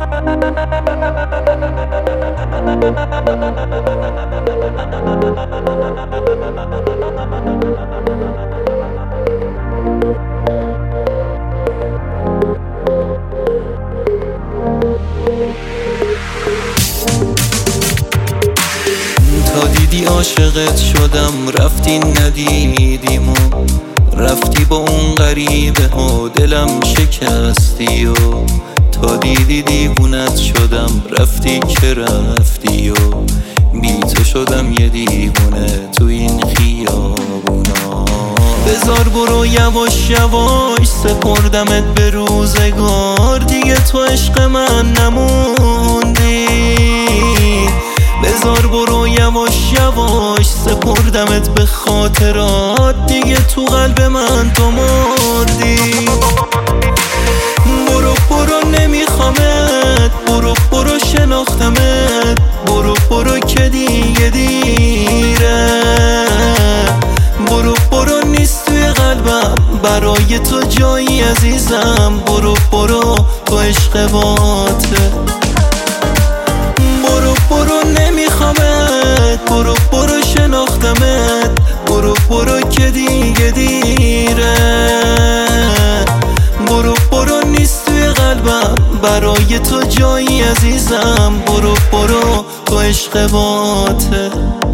تا دیدی عاشقت شدم رفتی ندیدیم و رفتی با اون غریبه ها دلم شکستی و تا دیدی دیوونت شدم رفتی که رفتی و بی تو شدم یه دیوونه تو این خیابونا. بذار برو یواش یواش سپردمت به روزگار، دیگه تو عشق من نموندی. بذار برو یواش یواش سپردمت به خاطرات، دیگه تو قلب من تو مردی. برو برو نمیخوامت، برو برو شناختمت، برو برو که دیگه دیره. برو برو نیست توی قلبم برای تو جایی عزیزم، برو برو تو عشق باته. برو برو نمیخوامت، برو برو شناختمت، برو برو که دیگه دیره. برو برو نیست توی قلبم برای تو جایی عزیزم، برو برو تو عشق باته.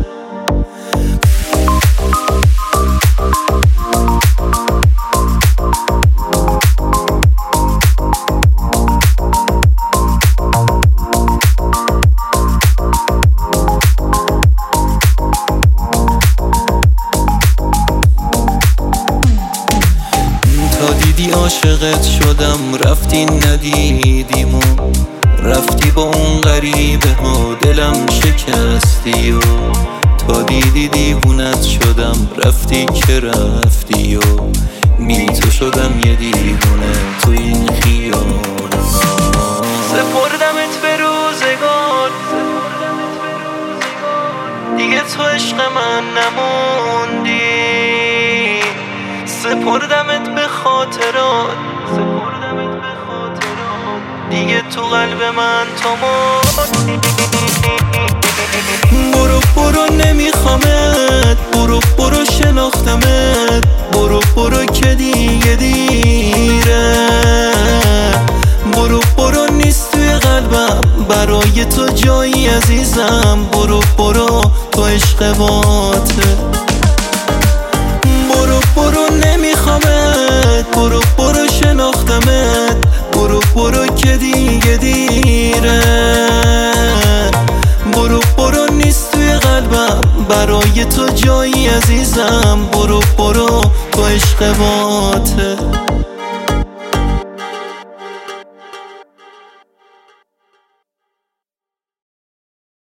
دیدی عاشقت شدم رفتی ندیدیم و رفتی با اون غریبه ها دلم شکستی و تا دیدی دیوونت شدم رفتی که رفتی و بی تو شدم یه دیوونه تو این خیابونا. سپردمت به روزگار، دیگه تو عشق من نموندی. سپردمت به خاطرات، دیگه تو قلب من تو مردی. برو برو نمیخوامت، برو برو شناختمت، برو برو که دیگه دیره. برو برو نیست توی قلبم برای تو جایی عزیزم، برو برو تو عشق باته. برو برو نمیخوامت، برو برو شناختمت، برو برو که دیگه دیره. برو برو نیست توی قلبم برای تو جایی عزیزم، برو برو تو عشق باته.